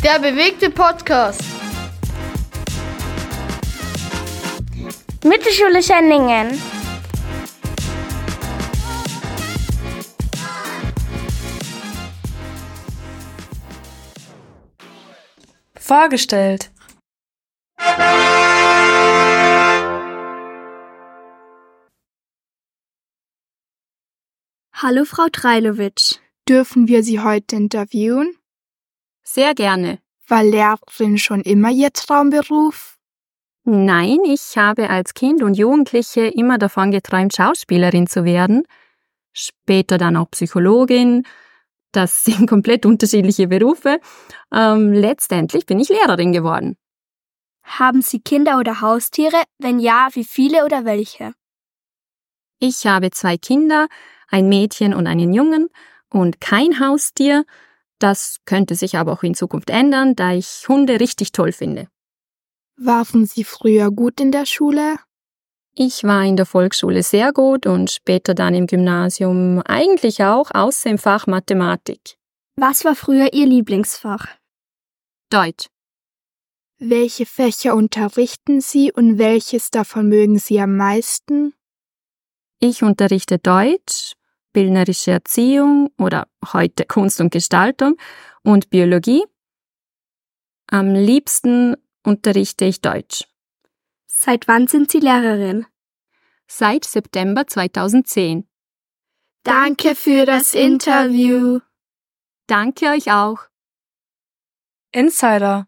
Der bewegte Podcast. Mittelschule Schwenningen. Vorgestellt. Hallo Frau Trajlovic. Dürfen wir Sie heute interviewen? Sehr gerne. War Lehrerin schon immer Ihr Traumberuf? Nein, ich habe als Kind und Jugendliche immer davon geträumt, Schauspielerin zu werden. Später dann auch Psychologin. Das sind komplett unterschiedliche Berufe. Letztendlich bin ich Lehrerin geworden. Haben Sie Kinder oder Haustiere? Wenn ja, wie viele oder welche? Ich habe 2 Kinder, ein Mädchen und einen Jungen und kein Haustier. Das könnte sich aber auch in Zukunft ändern, da ich Hunde richtig toll finde. Waren Sie früher gut in der Schule? Ich war in der Volksschule sehr gut und später dann im Gymnasium eigentlich auch, außer im Fach Mathematik. Was war früher Ihr Lieblingsfach? Deutsch. Welche Fächer unterrichten Sie und welches davon mögen Sie am meisten? Ich unterrichte Deutsch, bildnerische Erziehung oder heute Kunst und Gestaltung und Biologie. Am liebsten unterrichte ich Deutsch. Seit wann sind Sie Lehrerin? Seit September 2010. Danke für das Interview. Danke euch auch. Insider.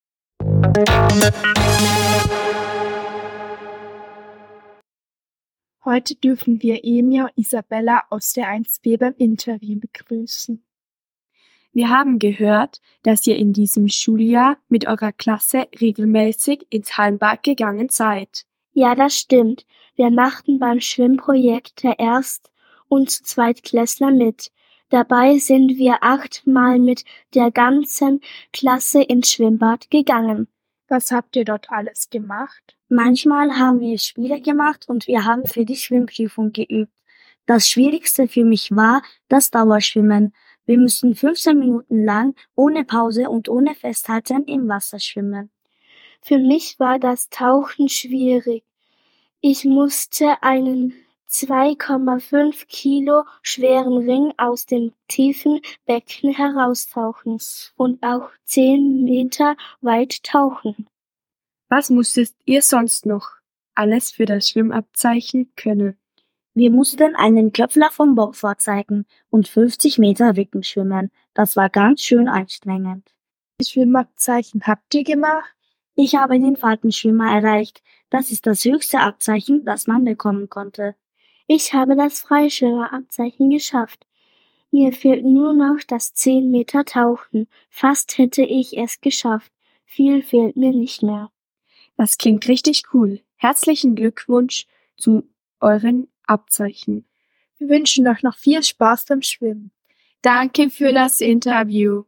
Heute dürfen wir Emia und Isabella aus der 1b beim Interview begrüßen. Wir haben gehört, dass ihr in diesem Schuljahr mit eurer Klasse regelmäßig ins Hallenbad gegangen seid. Ja, das stimmt. Wir machten beim Schwimmprojekt der Erst- und Zweitklässler mit. Dabei sind wir 8-mal mit der ganzen Klasse ins Schwimmbad gegangen. Was habt ihr dort alles gemacht? Manchmal haben wir Spiele gemacht und wir haben für die Schwimmprüfung geübt. Das Schwierigste für mich war das Dauerschwimmen. Wir mussten 15 Minuten lang ohne Pause und ohne Festhalten im Wasser schwimmen. Für mich war das Tauchen schwierig. Ich musste einen 2,5 Kilo schweren Ring aus dem tiefen Becken heraustauchen und auch 10 Meter weit tauchen. Was musstet ihr sonst noch alles für das Schwimmabzeichen können? Wir mussten einen Köpfler vom Bock vorzeigen und 50 Meter Rücken schwimmen. Das war ganz schön anstrengend. Wie viele Schwimmabzeichen habt ihr gemacht? Ich habe den Fahrtenschwimmer erreicht. Das ist das höchste Abzeichen, das man bekommen konnte. Ich habe das Freischwimmerabzeichen geschafft. Mir fehlt nur noch das 10 Meter Tauchen. Fast hätte ich es geschafft. Viel fehlt mir nicht mehr. Das klingt richtig cool. Herzlichen Glückwunsch zu euren Abzeichen. Wir wünschen euch noch viel Spaß beim Schwimmen. Danke für das Interview.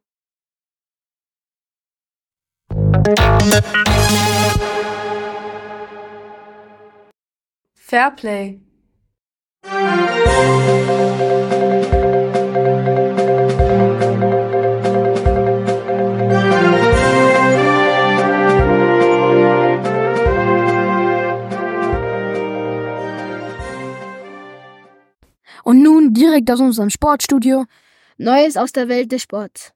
Fairplay. Und nun direkt aus unserem Sportstudio, Neues aus der Welt des Sports.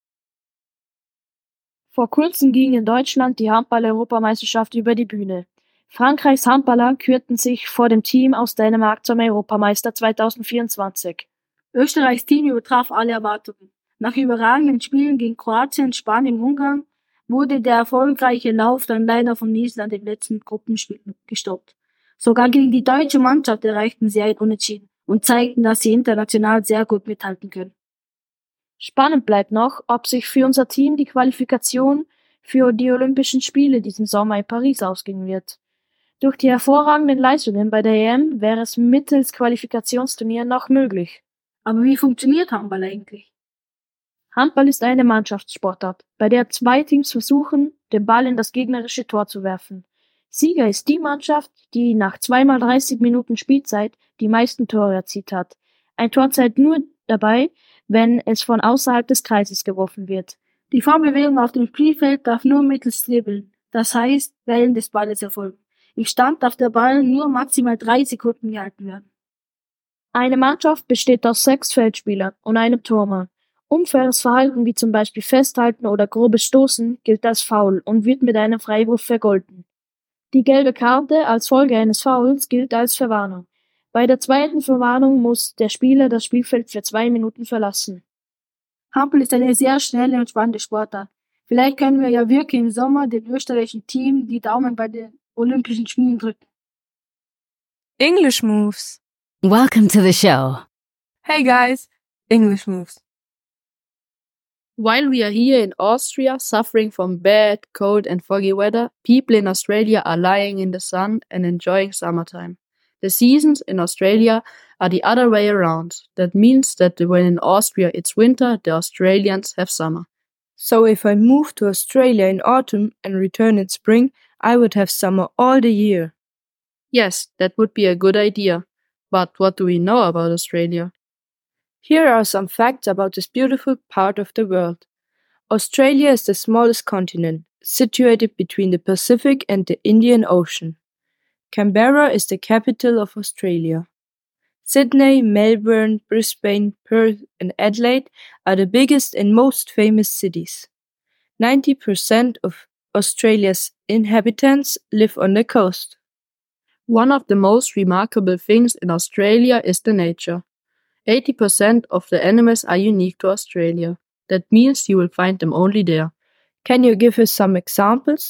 Vor kurzem ging in Deutschland die Handball-Europameisterschaft über die Bühne. Frankreichs Handballer kürten sich vor dem Team aus Dänemark zum Europameister 2024. Österreichs Team übertraf alle Erwartungen. Nach überragenden Spielen gegen Kroatien, Spanien und Ungarn wurde der erfolgreiche Lauf dann leider von Island im letzten Gruppenspiel gestoppt. Sogar gegen die deutsche Mannschaft erreichten sie ein Unentschieden und zeigten, dass sie international sehr gut mithalten können. Spannend bleibt noch, ob sich für unser Team die Qualifikation für die Olympischen Spiele diesen Sommer in Paris ausgehen wird. Durch die hervorragenden Leistungen bei der EM wäre es mittels Qualifikationsturnier noch möglich. Aber wie funktioniert Handball eigentlich? Handball ist eine Mannschaftssportart, bei der 2 Teams versuchen, den Ball in das gegnerische Tor zu werfen. Sieger ist die Mannschaft, die nach 2x30 Minuten Spielzeit die meisten Tore erzielt hat. Ein Tor zählt nur dabei, wenn es von außerhalb des Kreises geworfen wird. Die Fortbewegung auf dem Spielfeld darf nur mittels Dribbeln, das heißt Wellen des Balles erfolgen. Im Stand darf der Ball nur maximal 3 Sekunden gehalten werden. Eine Mannschaft besteht aus 6 Feldspielern und einem Tormann. Unfaires Verhalten wie zum Beispiel Festhalten oder grobes Stoßen gilt als Foul und wird mit einem Freiwurf vergolten. Die gelbe Karte als Folge eines Fouls gilt als Verwarnung. Bei der zweiten Verwarnung muss der Spieler das Spielfeld für 2 Minuten verlassen. Handball ist eine sehr schnelle und spannende Sportart. Vielleicht können wir ja wirklich im Sommer dem österreichischen Team die Daumen bei den Olympischen Spielen drücken. English moves. Welcome to the show. Hey guys, English moves. While we are here in Austria suffering from bad, cold and foggy weather, people in Australia are lying in the sun and enjoying summertime. The seasons in Australia are the other way around. That means that when in Austria it's winter, the Australians have summer. So if I move to Australia in autumn and return in spring, I would have summer all the year. Yes, that would be a good idea. But what do we know about Australia? Here are some facts about this beautiful part of the world. Australia is the smallest continent, situated between the Pacific and the Indian Ocean. Canberra is the capital of Australia. Sydney, Melbourne, Brisbane, Perth and Adelaide are the biggest and most famous cities. 90% of Australia's inhabitants live on the coast. One of the most remarkable things in Australia is the nature. 80% of the animals are unique to Australia. That means you will find them only there. Can you give us some examples?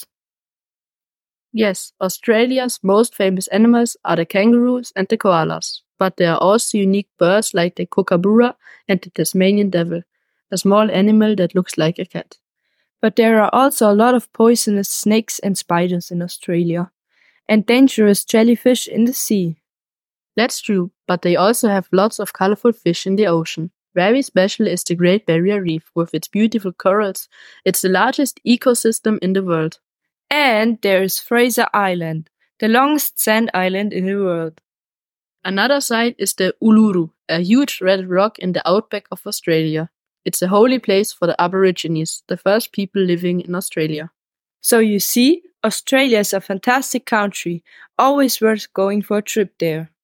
Yes, Australia's most famous animals are the kangaroos and the koalas, but there are also unique birds like the kookaburra and the Tasmanian devil, a small animal that looks like a cat. But there are also a lot of poisonous snakes and spiders in Australia, and dangerous jellyfish in the sea. That's true, but they also have lots of colorful fish in the ocean. Very special is the Great Barrier Reef with its beautiful corals. It's the largest ecosystem in the world. And there is Fraser Island, the longest sand island in the world. Another site is the Uluru, a huge red rock in the outback of Australia. It's a holy place for the Aborigines, the first people living in Australia. So you see, Australia is a fantastic country, always worth going for a trip there.